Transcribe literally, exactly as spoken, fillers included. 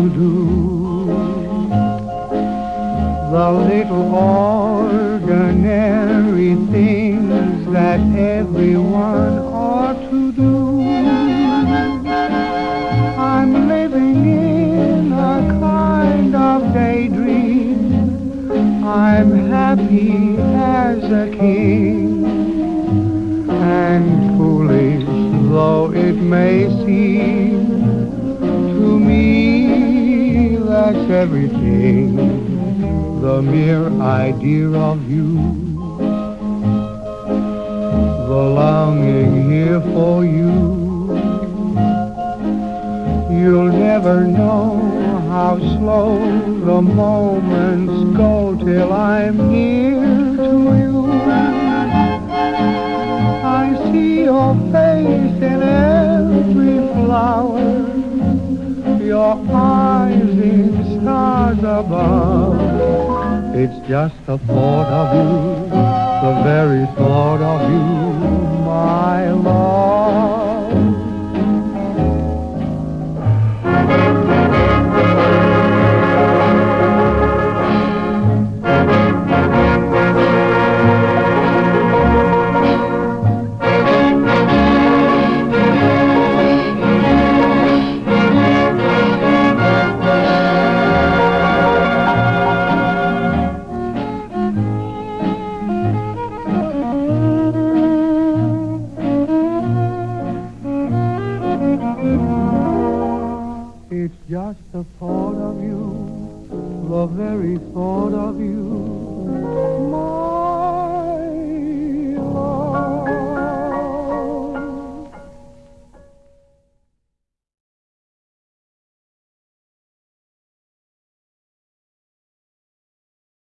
do. The little ordinary things that everyone ought to do. I'm living in a kind of daydream. I'm happy as a king, and foolish though it may seem to me, that's everything, the mere idea of you, the longing here for you. You'll never know how slow the moments go till I'm near to you. I see your face in every flower, your eyes in stars above. It's just the thought of you, the very thought of you, my love. It's just the thought of you, the very thought of you,